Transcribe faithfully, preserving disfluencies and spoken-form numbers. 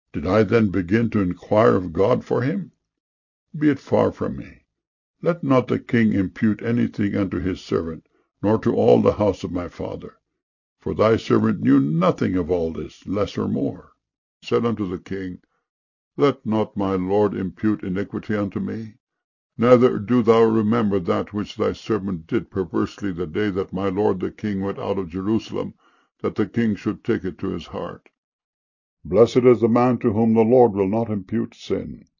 Did I then begin to inquire of God for him? Be it far from me. Let not the king impute anything unto his servant, nor to all the house of my father. For thy servant knew nothing of all this, less or more. Said unto the king, Let not my lord impute iniquity unto me. Neither do thou remember that which thy servant did perversely the day that my lord the king went out of Jerusalem, that the king should take it to his heart. Blessed is the man to whom the Lord will not impute sin.